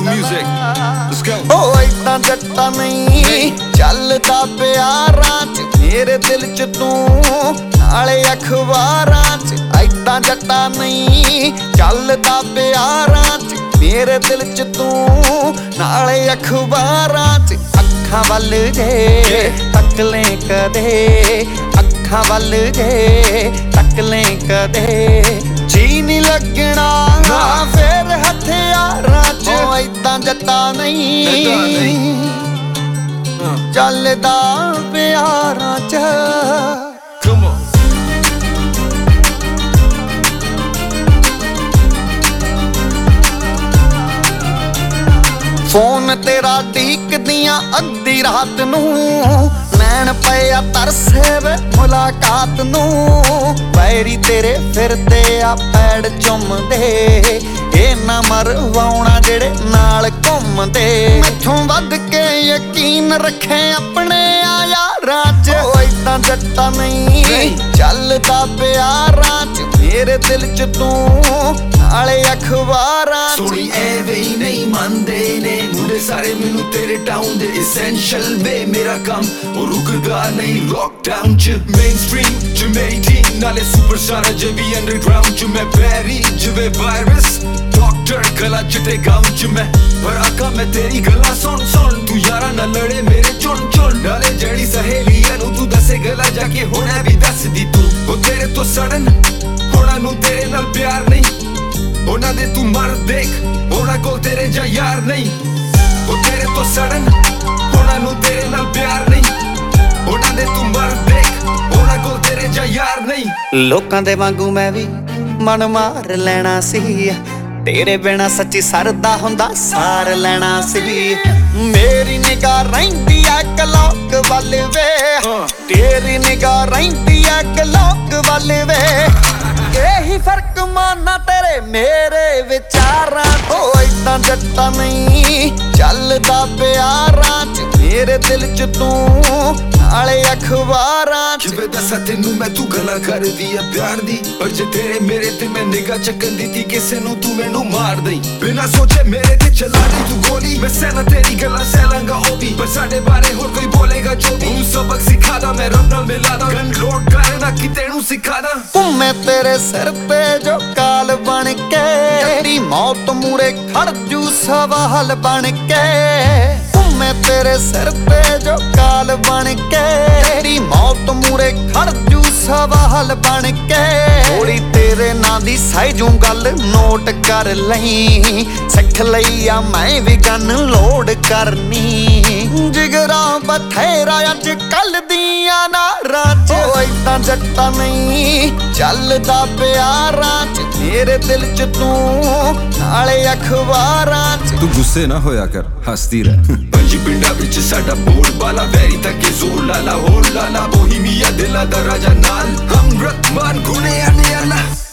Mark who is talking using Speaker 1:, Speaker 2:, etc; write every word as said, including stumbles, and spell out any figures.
Speaker 1: music. Let's go.
Speaker 2: ओ इतना जट्टा नहीं चलदा प्यारां च मेरे दिल च तू नाले अखबारां च इतना जट्टा नहीं चलदा प्यारां च मेरे दिल च तू नाले अखबारां च अखां वल जे तक ले कदे अखां वल जे तक ले कदे जी नहीं लगना फिर हथियारां च इतना जट्टा नहीं चलदा प्यारां च
Speaker 1: Come on.
Speaker 2: फोन तेरा ढीकदियां अद्धी रात नू नैन पिया तरसे वे मुलाकात नू पैरी तेरे फिरदे आ पैड़ चुमदे ए ना मरवाउणा जेड़े नाल घुमदे मैथों वध के यकीन रखे अपने आ यारां च ओ इतना जट्टा नहीं चलदा प्यारां च मेरे दिल च तू नाले अखबारां च
Speaker 1: सोनी एवे ही नहीं मानदे ने मुंडे सारे मैनू तेरे टाउन दे essential वे मेरा काम ओ रुकदा नहीं लॉकडाउन च mainstream च मेरी टीम नाले सुपरस्टार च भी अंडरग्राउंड च मैं बैरी जिवे वायरस डॉक्टर गला चिट्टे गाउन च मैं पर आका मैं तेरी गला सुन सुन तू यारा ना लड़े मेरे चुन चुन नाले जड़ी सहेलियां नू तू दसे गला जाके होना भी दस दी तू ओ तेरे तो सड़न होना नू तेरे नाल प्यार नहीं ਉਹਨਾਂ ਦੇ ਤੂੰ ਮਰ ਦੇਖ ਉਹਨਾਂ ਕੋਲ ਤੇਰੇ ਜਾਂ ਯਾਰ ਨਹੀਂ ਉਹ ਤੇਰੇ ਤੋਂ ਸੜਨ ਉਹਨਾਂ ਨੂੰ ਤੇਰੇ ਨਾਲ ਪਿਆਰ ਨਹੀਂ ਉਹਨਾਂ ਦੇ ਤੂੰ ਮਰ ਦੇਖ ਉਹਨਾਂ ਕੋਲ ਤੇਰੇ ਜਾਂ ਯਾਰ ਨਹੀਂ
Speaker 2: ਲੋਕਾਂ ਦੇ ਵਾਂਗੂ ਮੈਂ ਵੀ ਮਨ ਮਾਰ ਲੈਣਾ ਸੀ ਤੇਰੇ ਬਿਨਾ ਸੱਚੀ ਸਰਦਾ ਹੁੰਦਾ ਸਾਰ ਲੈਣਾ ਸੀ ਮੇਰੀ ਨਿਗਾਹ ਰਹਿੰਦੀ ਐ ਕਲੌਕ ਵੱਲ ਵੇ ਤੇਰੀ ਨਿਗਾਹ ਰਹਿੰਦੀ ਐ ਕਲੌਕ ਵੱਲ ਵੇ ਇਹੀ ਫਰਕ ਮਾਨਾ ਤੇਰੇ ਮੇਰੇ ਵਿਚਾਰਾਂ ਤੋਂ ਇਦਾਂ ਜੱਟਾ ਨਹੀਂ ਚੱਲਦਾ ਪਿਆਰਾਂ ਚ ਮੇਰੇ ਦਿਲ ਚ ਤੂੰ ਨਾਲੇ ਅਖਬਾਰਾਂ ਚ
Speaker 1: ਜਿਵੇਂ ਦੱਸਾਂ ਤੈਨੂੰ ਮੈਂ ਤੂੰ ਗੱਲਾਂ ਕਰਦੀ ਆ ਪਿਆਰ ਦੀ ਪਰ ਜੇ ਤੇਰੇ ਮੇਰੇ ਤੇ ਮੈਂ ਨਿਗਾਹ ਚੱਕਣ ਦਿੱਤੀ ਕਿਸੇ ਨੂੰ ਤੂੰ ਮੈਨੂੰ ਮਾਰ ਦਈ ਬਿਨਾਂ ਸੋਚੇ ਮੇਰੇ ਤੇ ਚਲਾ ਦੇ ਤੂੰ ਗੋਲੀ ਮੈਂ ਸਹਿਣਾ ਤੇਰੀ ਗੱਲਾਂ ਸਹਿ ਲਾਂਗਾ ਉਹ ਵੀ ਪਰ ਸਾਡੇ ਬਾਰੇ ਹੋਰ ਕੋਈ ਬੋਲੇਗਾ ਜੋ ਵੀ ਉਹਨੂੰ ਸਬਕ ਸਿਖਾਦਾ ਮੈਂ ਰੱਬ ਨਾਲ ਮਿਲਾਦਾ ਗਨ ਲੋਡ ਕਰਨਾ ਕਿ ਤੈਨੂੰ ਸਿਖਾਦਾ
Speaker 2: ਘੁੰਮੇ ਤੇਰੇ ਸਿਰ ਤੇ ਜੋ ਕਾਲ ਬਣ ਕੇ ਤੇਰੀ ਮੌਤ ਮੂਰੇ ਖੜ ਜੂ ਸਵਾਲ ਬਣ ਕੇ ਘੁੰਮੇ ਤੇਰੇ ਸਿਰ ਤੇ ਜੋ ਕਾਲ ਬਣ ਕੇ ਤੇਰੀ ਮੌਤ ਮੂਰੇ ਖੜ ਜੂ ਸਵਾਲ ਬਣ ਕੇ ਥੋੜੀ ਤੇਰੇ ਨਾਂ ਦੀ ਸਾਈ ਜੂ ਗੱਲ ਨੋਟ ਕਰ ਲਈ ਸਿੱਖ ਲਈ ਆ ਮੈਂ ਵੀ ਗਨ ਲੋਡ ਕਰਨੀ ਜਿਗਰਾ ਬਥੇਰਾ ਅੱਜ ਕੱਲ ਦੀਆਂ ਨਾਰਾਂ ਚ ਓ ਇਦਾਂ ਜੱਟਾ ਨਹੀਂ ਚੱਲਦਾ ਪਿਆਰਾਂ ਚ ਮੇਰੇ ਦਿਲ ਚ ਤੂੰ ਨਾਲੇ ਅਖਬਾਰਾਂ ਚ
Speaker 3: ਤੂੰ ਗੁੱਸੇ ਨਾ ਹੋਇਆ ਕਰ ਹੱਸਦੀ ਰਹਿ
Speaker 1: ਪੰਜੀ ਪਿੰਡਾਂ ਵਿੱਚ ਸਾਡਾ ਬੋਲ ਬਾਲਾ ਵੈਰੀ ਤੱਕ ਜ਼ੋਰ ਲਾਲਾ ਹੋਰ ਲਾਲਾ ਬੋਹੀਮੀਆ ਦਿਲਾਂ ਦਾ ਰਾਜਾ ਨਾਲ ਹਮਰਤ ਮਾਨ ਗੁਣੇ ਆਨੇ ਅੱਲਾ